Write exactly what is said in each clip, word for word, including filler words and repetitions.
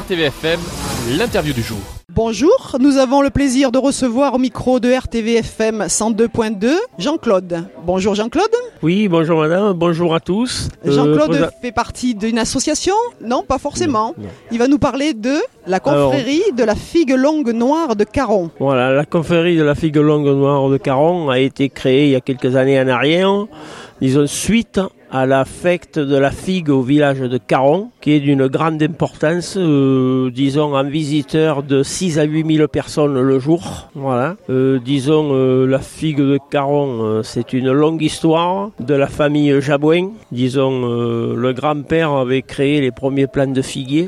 R T V F M, l'interview du jour. Bonjour, nous avons le plaisir de recevoir au micro de R T V F M cent deux point deux Jean-Claude. Bonjour Jean-Claude. Oui, bonjour madame, bonjour à tous. Jean-Claude euh, fait partie d'une association ? Non, pas forcément. Non, non. Il va nous parler de la confrérie Alors, de la figue longue noire de Caron. Voilà, la confrérie de la figue longue noire de Caron a été créée il y a quelques années en arrière, disons suite à la fête de la figue au village de Caron, qui est d'une grande importance, euh, disons en visiteurs de six à huit mille personnes le jour. Voilà. Euh, disons euh, la figue de Caron, euh, c'est une longue histoire de la famille Jabouin. Disons euh, le grand-père avait créé les premiers plants de figuier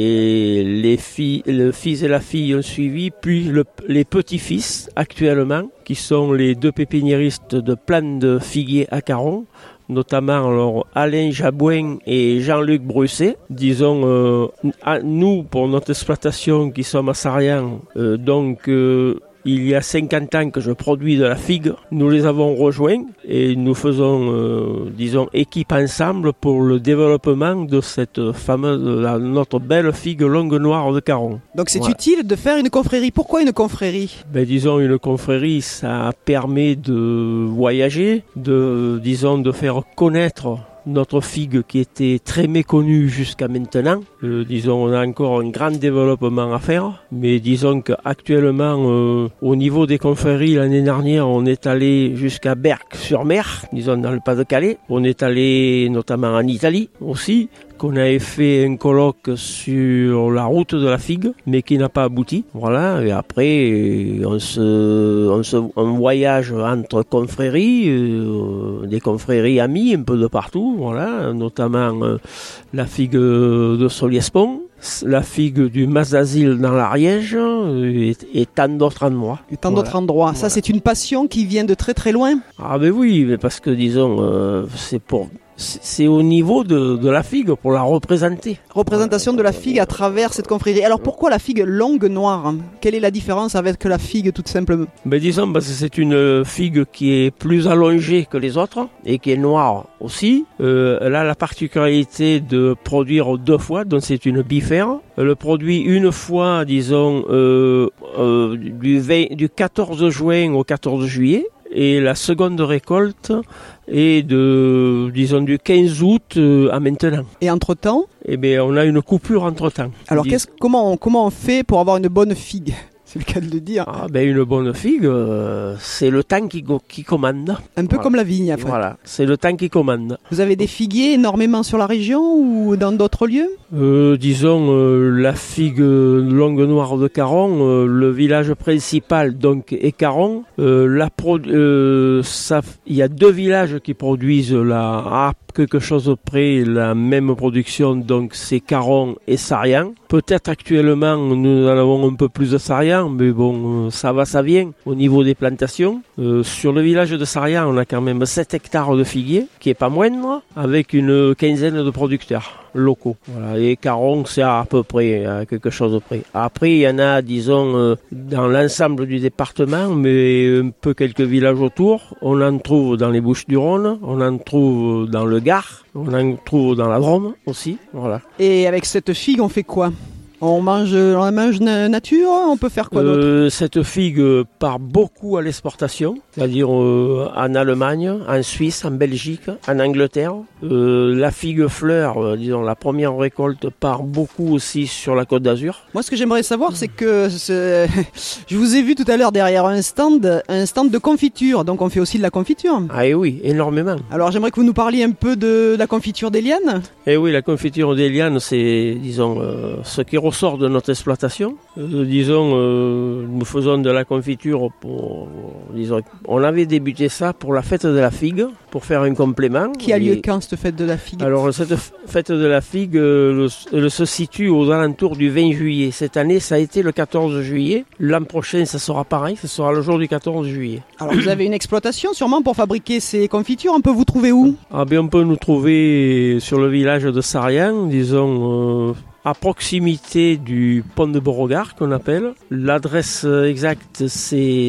et les filles, le fils et la fille ont suivi, puis le, les petits-fils actuellement, qui sont les deux pépiniéristes de plants de figuier à Caron, notamment alors, Alain Jabouin et Jean-Luc Brusset. Disons, euh, à nous, pour notre exploitation qui sommes à Sarrian, euh, donc euh, il y a cinquante ans que je produis de la figue, nous les avons rejoints et nous faisons, euh, disons, équipe ensemble pour le développement de cette fameuse, la, notre belle figue longue noire de Caron. Donc c'est Voilà. utile de faire une confrérie. Pourquoi une confrérie ? Ben, disons, une confrérie, ça permet de voyager, de, disons, de faire connaître notre figue qui était très méconnue jusqu'à maintenant. Euh, disons, on a encore un grand développement à faire, mais disons qu'actuellement, euh, au niveau des confréries, l'année dernière, on est allé jusqu'à Berck-sur-Mer, disons dans le Pas-de-Calais. On est allé notamment en Italie aussi, qu'on avait fait un colloque sur la route de la figue, mais qui n'a pas abouti. Voilà, et après, on se, on se, on voyage entre confréries, euh, des confréries amies un peu de partout, voilà, notamment euh, la figue de Soliespont, la figue du Mas-d'Azil dans l'Ariège et, et tant d'autres endroits. Et tant Voilà. d'autres endroits. Ça, Voilà. c'est une passion qui vient de très très loin. Ah ben oui, mais parce que disons, euh, c'est pour... C'est au niveau de, de la figue pour la représenter. Représentation de la figue à travers cette confrérie. Alors pourquoi la figue longue noire ? Quelle est la différence avec la figue toute simplement ? Ben disons parce que c'est une figue qui est plus allongée que les autres et qui est noire aussi. Euh, elle a la particularité de produire deux fois, donc c'est une bifère. Elle produit une fois, disons, euh, euh, du, vingt, du quatorze juin au quatorze juillet. Et la seconde récolte est de, disons, du quinze août à maintenant. Et entre-temps ? Eh bien, on a une coupure entre-temps. Alors qu'est-ce, comment, on, comment on fait pour avoir une bonne figue ? C'est le cas de le dire. Ah, ben une bonne figue, euh, c'est le temps qui, qui commande. Un peu Voilà. comme la vigne, après. Voilà, c'est le temps qui commande. Vous avez des figuiers énormément sur la région ou dans d'autres lieux ? Euh, disons, euh, la figue longue noire de Caron, euh, le village principal donc est Caron. Euh, la pro- euh, ça, il y a deux villages qui produisent la, à quelque chose près la même production, donc c'est Caron et Sarrian. Peut-être actuellement nous en avons un peu plus de Sarrian, mais bon, ça va, ça vient au niveau des plantations. Euh, sur le village de Sarrian, on a quand même sept hectares de figuier, qui est pas moindre, avec une quinzaine de producteurs locaux. Voilà. Et Caron, c'est à peu près à quelque chose de près. Après, il y en a, disons, euh, dans l'ensemble du département, mais un peu quelques villages autour. On en trouve dans les Bouches-du-Rhône, on en trouve dans le Gard, on en trouve dans la Drôme aussi. Voilà. Et avec cette figue, on fait quoi ? On mange, on la mange na- nature ? On peut faire quoi d'autre ? Euh, cette figue part beaucoup à l'exportation, c'est-à-dire euh, en Allemagne, en Suisse, en Belgique, en Angleterre. Euh, la figue fleur, euh, disons la première récolte, part beaucoup aussi sur la Côte d'Azur. Moi, ce que j'aimerais savoir, c'est que c'est... je vous ai vu tout à l'heure derrière un stand, un stand de confiture. Donc, on fait aussi de la confiture. Ah et oui, énormément. Alors, j'aimerais que vous nous parliez un peu de la confiture d'Eliane. Et oui, la confiture d'Eliane, c'est, disons, euh, ce qui ressort de notre exploitation. Euh, disons, euh, nous faisons de la confiture pour, disons, on avait débuté ça pour la fête de la figue, pour faire un complément. Qui a lieu Et, quand, cette fête de la figue ? alors, cette f- fête de la figue, euh, le- elle se situe aux alentours du vingt juillet. Cette année, ça a été le quatorze juillet. L'an prochain, ça sera pareil, ce sera le jour du quatorze juillet. Alors, vous avez une exploitation sûrement pour fabriquer ces confitures. On peut vous trouver où ? Ah ben, on peut nous trouver sur le village de Sarrian, disons, euh, à proximité du pont de Beauregard qu'on appelle. L'adresse exacte c'est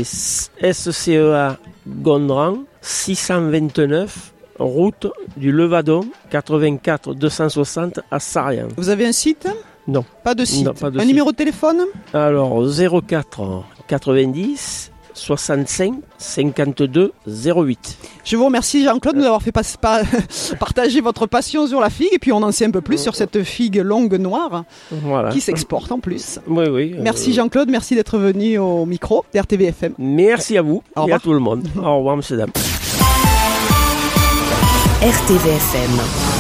S C E A Gondran six cent vingt-neuf route du Levadon quatre-vingt-quatre deux cent soixante à Sarrian. Vous avez un site ? Non. Pas de site. Non, pas de Un site. numéro de téléphone? Alors zéro quatre quatre-vingt-dix soixante-cinq cinquante-deux zéro huit. Je vous remercie Jean-Claude de nous avoir fait pas- pas- partager votre passion sur la figue et puis on en sait un peu plus sur cette figue longue noire Voilà. qui s'exporte en plus. Oui, oui. Merci euh, Jean-Claude, merci d'être venu au micro d'R T V F M. Merci à vous Au et revoir. à tout le monde. Au revoir, monsieur, dames. R T V F M.